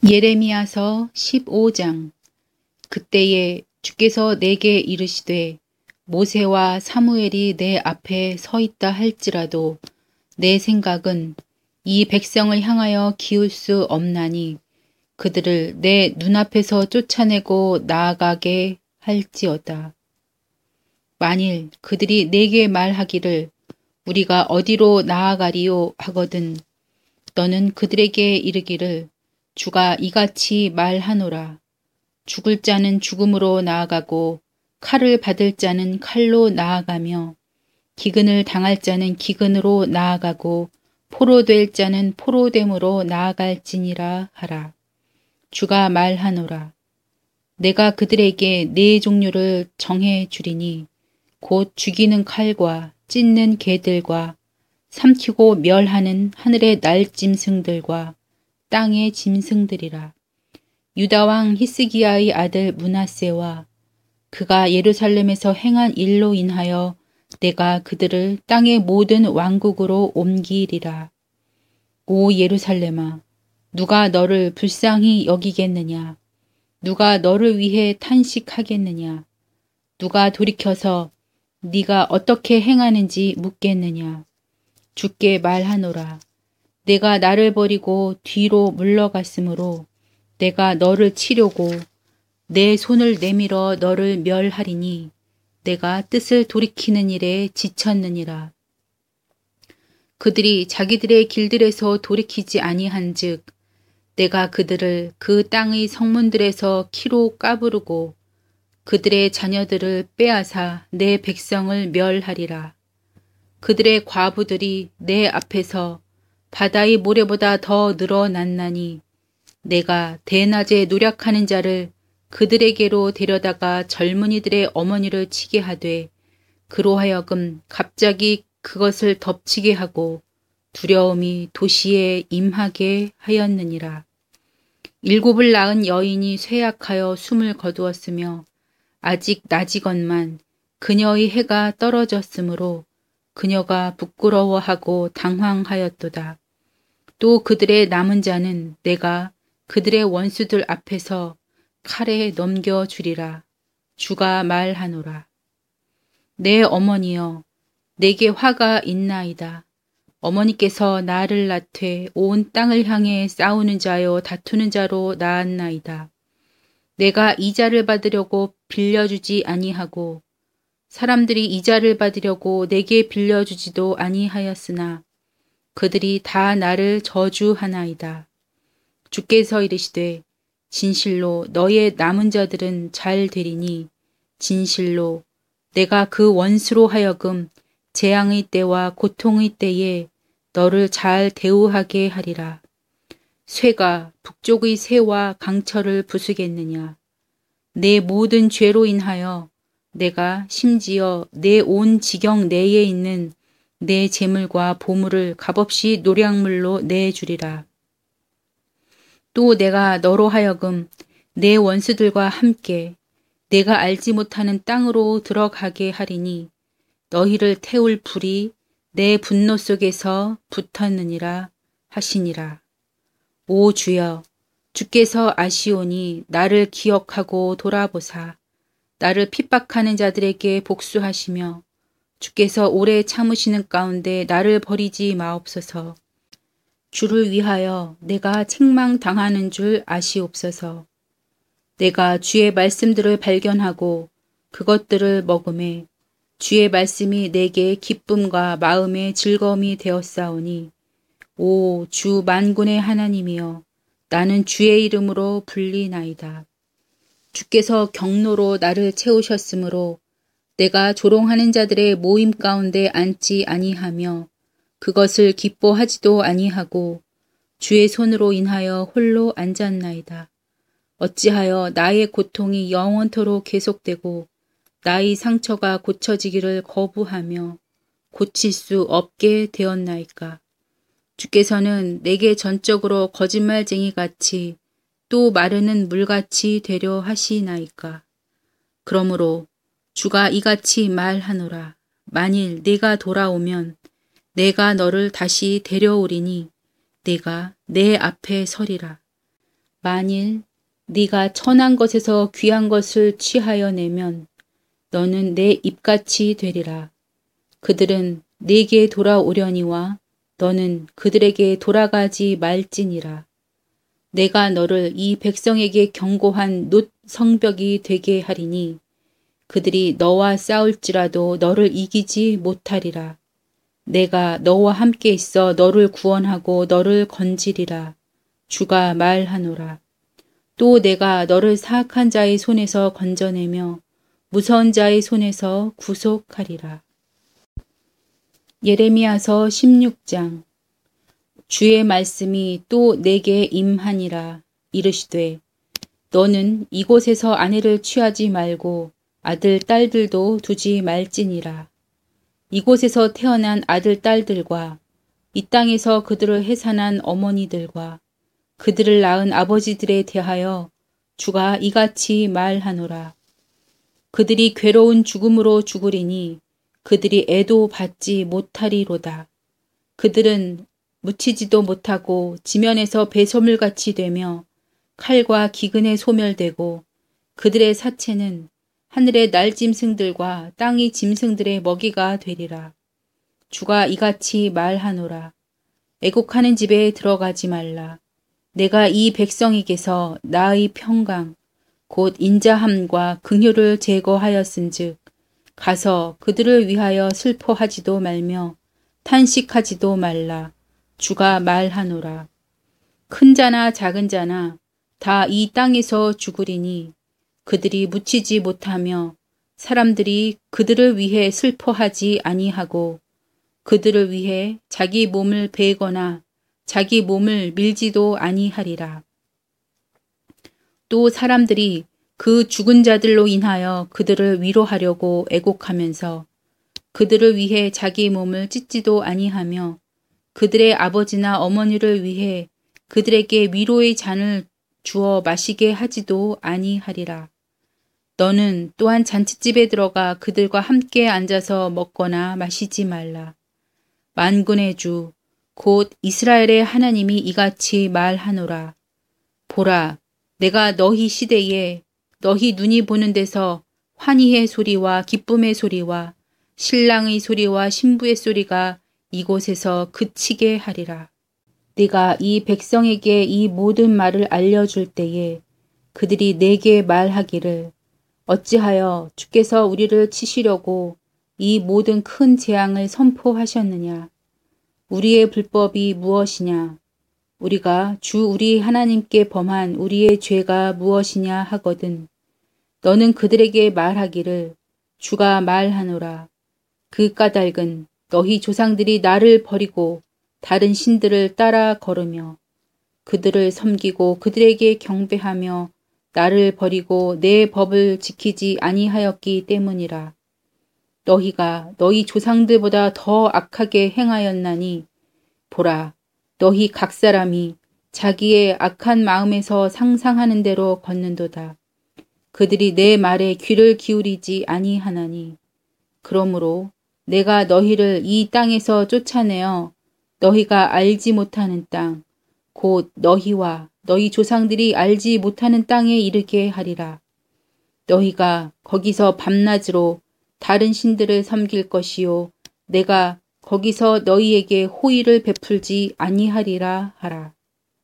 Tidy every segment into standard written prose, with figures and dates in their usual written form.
예레미야서 15장. 그때에 주께서 내게 이르시되 모세와 사무엘이 내 앞에 서 있다 할지라도 내 생각은 이 백성을 향하여 기울 수 없나니 그들을 내 눈앞에서 쫓아내고 나아가게 할지어다. 만일 그들이 내게 말하기를 우리가 어디로 나아가리요 하거든 너는 그들에게 이르기를 주가 이같이 말하노라. 죽을 자는 죽음으로 나아가고 칼을 받을 자는 칼로 나아가며 기근을 당할 자는 기근으로 나아가고 포로될 자는 포로됨으로 나아갈지니라 하라. 주가 말하노라. 내가 그들에게 네 종류를 정해 주리니 곧 죽이는 칼과 찢는 개들과 삼키고 멸하는 하늘의 날짐승들과 땅의 짐승들이라. 유다왕 히스기야의 아들 므낫세와 그가 예루살렘에서 행한 일로 인하여 내가 그들을 땅의 모든 왕국으로 옮기리라. 오 예루살렘아, 누가 너를 불쌍히 여기겠느냐? 누가 너를 위해 탄식하겠느냐? 누가 돌이켜서 네가 어떻게 행하는지 묻겠느냐? 주께 말하노라. 내가 나를 버리고 뒤로 물러갔으므로 내가 너를 치려고 내 손을 내밀어 너를 멸하리니 내가 뜻을 돌이키는 일에 지쳤느니라. 그들이 자기들의 길들에서 돌이키지 아니한즉 내가 그들을 그 땅의 성문들에서 키로 까부르고 그들의 자녀들을 빼앗아 내 백성을 멸하리라. 그들의 과부들이 내 앞에서 바다의 모래보다 더 늘어났나니 내가 대낮에 노력하는 자를 그들에게로 데려다가 젊은이들의 어머니를 치게 하되 그로 하여금 갑자기 그것을 덮치게 하고 두려움이 도시에 임하게 하였느니라. 7을 낳은 여인이 쇠약하여 숨을 거두었으며 아직 낮이건만 그녀의 해가 떨어졌으므로 그녀가 부끄러워하고 당황하였도다. 또 그들의 남은 자는 내가 그들의 원수들 앞에서 칼에 넘겨주리라. 주가 말하노라. 내 어머니여, 내게 화가 있나이다. 어머니께서 나를 낳되 온 땅을 향해 싸우는 자여 다투는 자로 낳았나이다. 내가 이자를 받으려고 빌려주지 아니하고 사람들이 이자를 받으려고 내게 빌려주지도 아니하였으나 그들이 다 나를 저주하나이다. 주께서 이르시되 진실로 너의 남은 자들은 잘 되리니 진실로 내가 그 원수로 하여금 재앙의 때와 고통의 때에 너를 잘 대우하게 하리라. 쇠가 북쪽의 새와 강철을 부수겠느냐. 내 모든 죄로 인하여 내가 심지어 내 온 지경 내에 있는 내 재물과 보물을 값없이 노량물로 내주리라. 또 내가 너로 하여금 내 원수들과 함께 내가 알지 못하는 땅으로 들어가게 하리니 너희를 태울 불이 내 분노 속에서 붙었느니라 하시니라. 오 주여, 주께서 아시오니 나를 기억하고 돌아보사 나를 핍박하는 자들에게 복수하시며 주께서 오래 참으시는 가운데 나를 버리지 마옵소서. 주를 위하여 내가 책망당하는 줄 아시옵소서. 내가 주의 말씀들을 발견하고 그것들을 먹음에 주의 말씀이 내게 기쁨과 마음의 즐거움이 되었사오니 오 주 만군의 하나님이여 나는 주의 이름으로 불리나이다. 주께서 경로로 나를 채우셨으므로 내가 조롱하는 자들의 모임 가운데 앉지 아니하며 그것을 기뻐하지도 아니하고 주의 손으로 인하여 홀로 앉았나이다. 어찌하여 나의 고통이 영원토록 계속되고 나의 상처가 고쳐지기를 거부하며 고칠 수 없게 되었나이까. 주께서는 내게 전적으로 거짓말쟁이같이 또 마르는 물같이 되려 하시나이까. 그러므로 주가 이같이 말하노라. 만일 네가 돌아오면 내가 너를 다시 데려오리니 내가 내 앞에 서리라. 만일 네가 천한 것에서 귀한 것을 취하여 내면 너는 내 입같이 되리라. 그들은 네게 돌아오려니와 너는 그들에게 돌아가지 말지니라. 내가 너를 이 백성에게 견고한 놋 성벽이 되게 하리니 그들이 너와 싸울지라도 너를 이기지 못하리라. 내가 너와 함께 있어 너를 구원하고 너를 건지리라. 주가 말하노라. 또 내가 너를 사악한 자의 손에서 건져내며 무서운 자의 손에서 구속하리라. 예레미야서 16장. 주의 말씀이 또 내게 임하니라. 이르시되 너는 이곳에서 아내를 취하지 말고 아들 딸들도 두지 말지니라. 이곳에서 태어난 아들 딸들과 이 땅에서 그들을 해산한 어머니들과 그들을 낳은 아버지들에 대하여 주가 이같이 말하노라. 그들이 괴로운 죽음으로 죽으리니 그들이 애도 받지 못하리로다. 그들은 묻히지도 못하고 지면에서 배소물같이 되며 칼과 기근에 소멸되고 그들의 사체는 하늘의 날짐승들과 땅의 짐승들의 먹이가 되리라. 주가 이같이 말하노라. 애곡하는 집에 들어가지 말라. 내가 이 백성에게서 나의 평강 곧 인자함과 긍휼을 제거하였은즉 가서 그들을 위하여 슬퍼하지도 말며 탄식하지도 말라. 주가 말하노라. 큰 자나 작은 자나 다 이 땅에서 죽으리니 그들이 묻히지 못하며 사람들이 그들을 위해 슬퍼하지 아니하고 그들을 위해 자기 몸을 베거나 자기 몸을 밀지도 아니하리라. 또 사람들이 그 죽은 자들로 인하여 그들을 위로하려고 애곡하면서 그들을 위해 자기 몸을 찢지도 아니하며 그들의 아버지나 어머니를 위해 그들에게 위로의 잔을 주어 마시게 하지도 아니하리라. 너는 또한 잔치집에 들어가 그들과 함께 앉아서 먹거나 마시지 말라. 만군의 주 곧 이스라엘의 하나님이 이같이 말하노라. 보라, 내가 너희 시대에 너희 눈이 보는 데서 환희의 소리와 기쁨의 소리와 신랑의 소리와 신부의 소리가 이곳에서 그치게 하리라. 네가 이 백성에게 이 모든 말을 알려줄 때에 그들이 내게 말하기를 어찌하여 주께서 우리를 치시려고 이 모든 큰 재앙을 선포하셨느냐. 우리의 불법이 무엇이냐. 우리가 주 우리 하나님께 범한 우리의 죄가 무엇이냐 하거든. 너는 그들에게 말하기를 주가 말하노라. 그 까닭은 너희 조상들이 나를 버리고 다른 신들을 따라 걸으며 그들을 섬기고 그들에게 경배하며 나를 버리고 내 법을 지키지 아니하였기 때문이라. 너희가 너희 조상들보다 더 악하게 행하였나니 보라, 너희 각 사람이 자기의 악한 마음에서 상상하는 대로 걷는도다. 그들이 내 말에 귀를 기울이지 아니하나니 그러므로 내가 너희를 이 땅에서 쫓아내어 너희가 알지 못하는 땅, 곧 너희와 너희 조상들이 알지 못하는 땅에 이르게 하리라. 너희가 거기서 밤낮으로 다른 신들을 섬길 것이요 내가 거기서 너희에게 호의를 베풀지 아니하리라 하라.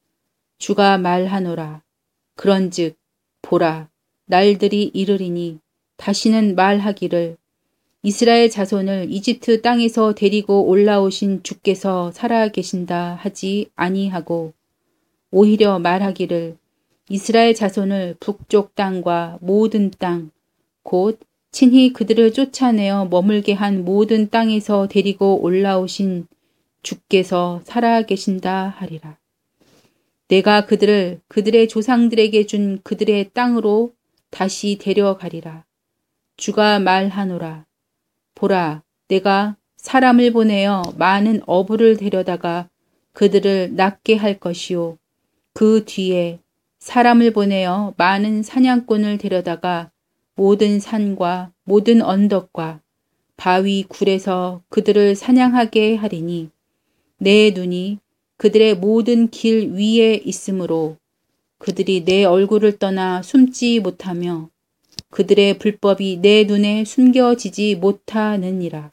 주가 말하노라. 그런즉 보라, 날들이 이르리니 다시는 말하기를 이스라엘 자손을 이집트 땅에서 데리고 올라오신 주께서 살아계신다 하지 아니하고 오히려 말하기를 이스라엘 자손을 북쪽 땅과 모든 땅, 곧 친히 그들을 쫓아내어 머물게 한 모든 땅에서 데리고 올라오신 주께서 살아계신다 하리라. 내가 그들을 그들의 조상들에게 준 그들의 땅으로 다시 데려가리라. 주가 말하노라. 보라, 내가 사람을 보내어 많은 어부를 데려다가 그들을 낫게 할 것이요. 그 뒤에 사람을 보내어 많은 사냥꾼을 데려다가 모든 산과 모든 언덕과 바위 굴에서 그들을 사냥하게 하리니 내 눈이 그들의 모든 길 위에 있으므로 그들이 내 얼굴을 떠나 숨지 못하며 그들의 불법이 내 눈에 숨겨지지 못하느니라.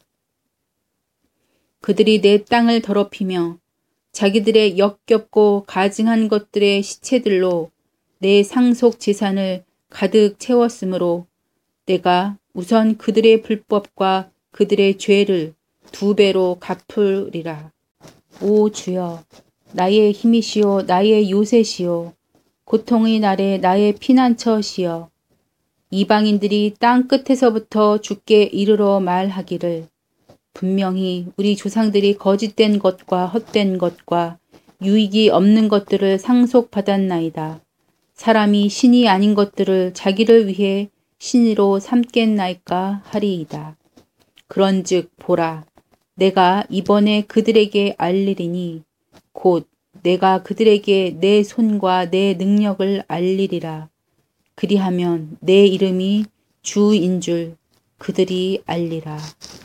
그들이 내 땅을 더럽히며 자기들의 역겹고 가증한 것들의 시체들로 내 상속 재산을 가득 채웠으므로 내가 우선 그들의 불법과 그들의 죄를 2배로 갚으리라. 오 주여, 나의 힘이시오, 나의 요새시오, 고통의 날에 나의 피난처시여. 이방인들이 땅 끝에서부터 주께 이르러 말하기를 분명히 우리 조상들이 거짓된 것과 헛된 것과 유익이 없는 것들을 상속받았나이다. 사람이 신이 아닌 것들을 자기를 위해 신으로 삼겠나이까 하리이다. 그런즉 보라, 내가 이번에 그들에게 알리리니 곧 내가 그들에게 내 손과 내 능력을 알리리라. 그리하면 내 이름이 주인 줄 그들이 알리라.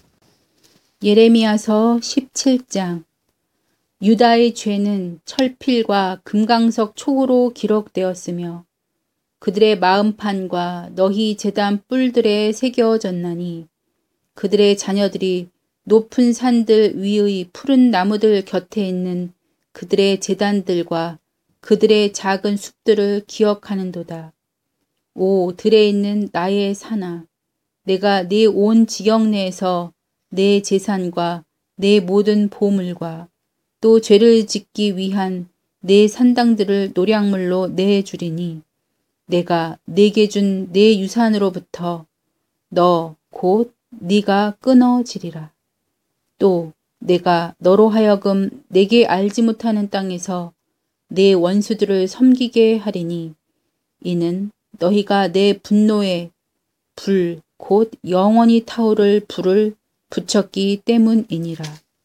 예레미야서 17장. 유다의 죄는 철필과 금강석 촉으로 기록되었으며 그들의 마음판과 너희 제단 뿔들에 새겨졌나니 그들의 자녀들이 높은 산들 위의 푸른 나무들 곁에 있는 그들의 제단들과 그들의 작은 숲들을 기억하는도다. 오 들에 있는 나의 산아, 내가 네 온 지경 내에서 내 재산과 내 모든 보물과 또 죄를 짓기 위한 내 산당들을 노량물로 내주리니 내가 네게 준 내 유산으로부터 너 곧 네가 끊어지리라. 또 내가 너로 하여금 내게 알지 못하는 땅에서 내 원수들을 섬기게 하리니 이는 너희가 내 분노의 불 곧 영원히 타오를 불을 붙였기 때문이니라.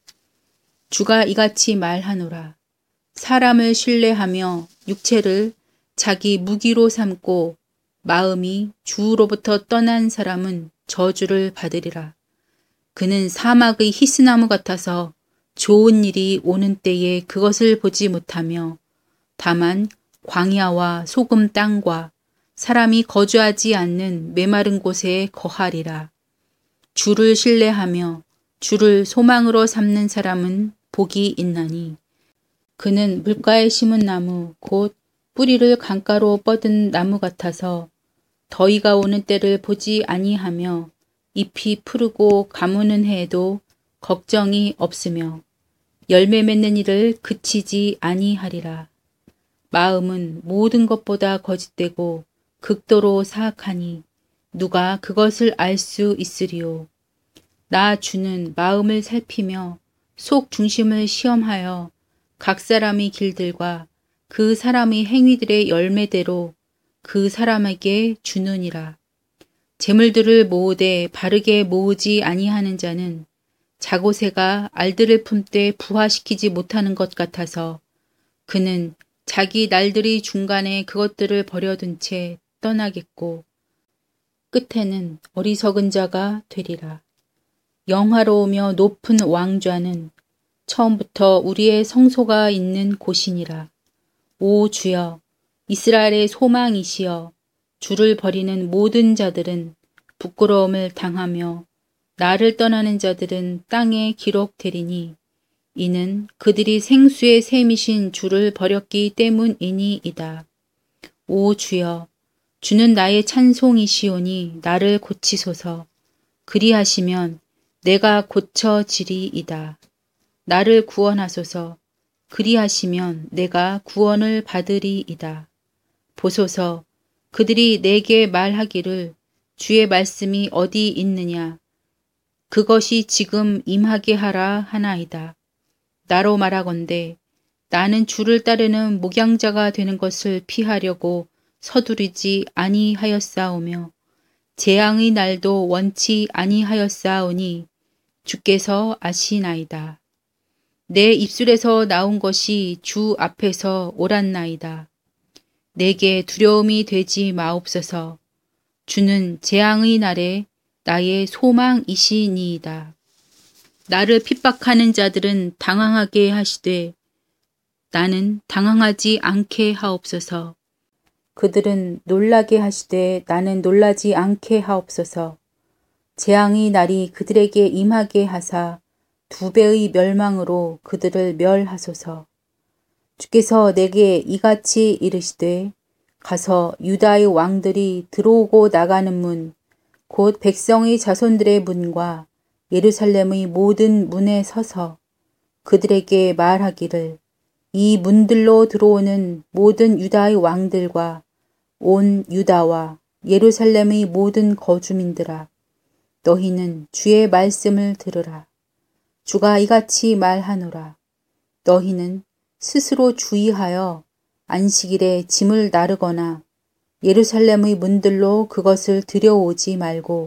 주가 이같이 말하노라. 사람을 신뢰하며 육체를 자기 무기로 삼고 마음이 주로부터 떠난 사람은 저주를 받으리라. 그는 사막의 히스나무 같아서 좋은 일이 오는 때에 그것을 보지 못하며 다만 광야와 소금 땅과 사람이 거주하지 않는 메마른 곳에 거하리라. 주를 신뢰하며 주를 소망으로 삼는 사람은 복이 있나니 그는 물가에 심은 나무 곧 뿌리를 강가로 뻗은 나무 같아서 더위가 오는 때를 보지 아니하며 잎이 푸르고 가무는 해에도 걱정이 없으며 열매 맺는 일을 그치지 아니하리라. 마음은 모든 것보다 거짓되고 극도로 사악하니 누가 그것을 알 수 있으리요. 나 주는 마음을 살피며 속 중심을 시험하여 각 사람의 길들과 그 사람의 행위들의 열매대로 그 사람에게 주느니라. 재물들을 모으되 바르게 모으지 아니하는 자는 자고새가 알들을 품되 부화시키지 못하는 것 같아서 그는 자기 날들이 중간에 그것들을 버려둔 채 떠나겠고 끝에는 어리석은 자가 되리라. 영화로우며 높은 왕좌는 처음부터 우리의 성소가 있는 곳이니라. 오 주여, 이스라엘의 소망이시여, 주를 버리는 모든 자들은 부끄러움을 당하며 나를 떠나는 자들은 땅에 기록되리니 이는 그들이 생수의 샘이신 주를 버렸기 때문이니이다. 오 주여, 주는 나의 찬송이시오니 나를 고치소서. 그리하시면 내가 고쳐지리이다. 나를 구원하소서. 그리하시면 내가 구원을 받으리이다. 보소서, 그들이 내게 말하기를 주의 말씀이 어디 있느냐. 그것이 지금 임하게 하라 하나이다. 나로 말하건대 나는 주를 따르는 목양자가 되는 것을 피하려고 서두르지 아니하였사오며 재앙의 날도 원치 아니하였사오니 주께서 아시나이다. 내 입술에서 나온 것이 주 앞에서 옳았나이다. 내게 두려움이 되지 마옵소서. 주는 재앙의 날에 나의 소망이시니이다. 나를 핍박하는 자들은 당황하게 하시되 나는 당황하지 않게 하옵소서. 그들은 놀라게 하시되 나는 놀라지 않게 하옵소서. 재앙의 날이 그들에게 임하게 하사 2배의 멸망으로 그들을 멸하소서. 주께서 내게 이같이 이르시되 가서 유다의 왕들이 들어오고 나가는 문, 곧 백성의 자손들의 문과 예루살렘의 모든 문에 서서 그들에게 말하기를 이 문들로 들어오는 모든 유다의 왕들과 온 유다와 예루살렘의 모든 거주민들아, 너희는 주의 말씀을 들으라. 주가 이같이 말하노라. 너희는 스스로 주의하여 안식일에 짐을 나르거나 예루살렘의 문들로 그것을 들여오지 말고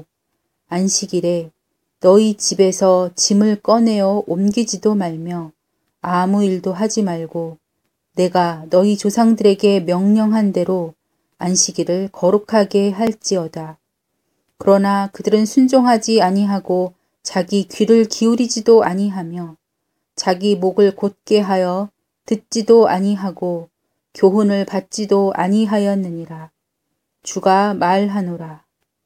안식일에 너희 집에서 짐을 꺼내어 옮기지도 말며 아무 일도 하지 말고 내가 너희 조상들에게 명령한 대로 안식일을 거룩하게 할지어다. 그러나 그들은 순종하지 아니하고 자기 귀를 기울이지도 아니하며 자기 목을 곧게 하여 듣지도 아니하고 교훈을 받지도 아니하였느니라. 주가 말하노라.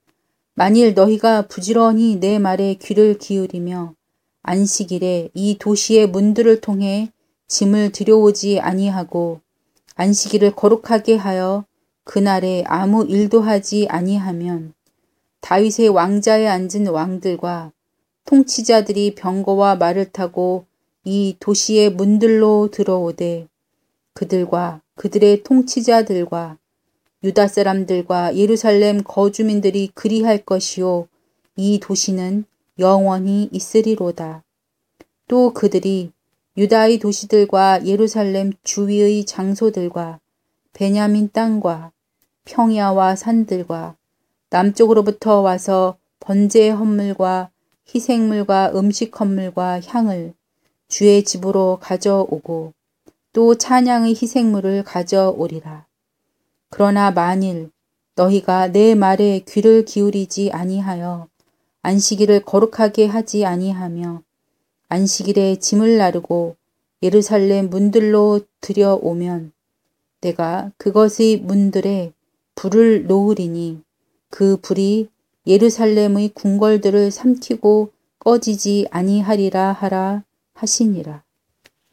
만일 너희가 부지런히 내 말에 귀를 기울이며 안식일에 이 도시의 문들을 통해 짐을 들여오지 아니하고 안식일을 거룩하게 하여 그날에 아무 일도 하지 아니하면 다윗의 왕자에 앉은 왕들과 통치자들이 병거와 말을 타고 이 도시의 문들로 들어오되 그들과 그들의 통치자들과 유다 사람들과 예루살렘 거주민들이 그리할 것이요 이 도시는 영원히 있으리로다. 또 그들이 유다의 도시들과 예루살렘 주위의 장소들과 베냐민 땅과 평야와 산들과 남쪽으로부터 와서 번제의 헌물과 희생물과 음식 헌물과 향을 주의 집으로 가져오고 또 찬양의 희생물을 가져오리라. 그러나 만일 너희가 내 말에 귀를 기울이지 아니하여 안식일을 거룩하게 하지 아니하며 안식일에 짐을 나르고 예루살렘 문들로 들여오면 내가 그것의 문들에 불을 놓으리니 그 불이 예루살렘의 궁궐들을 삼키고 꺼지지 아니하리라 하라 하시니라.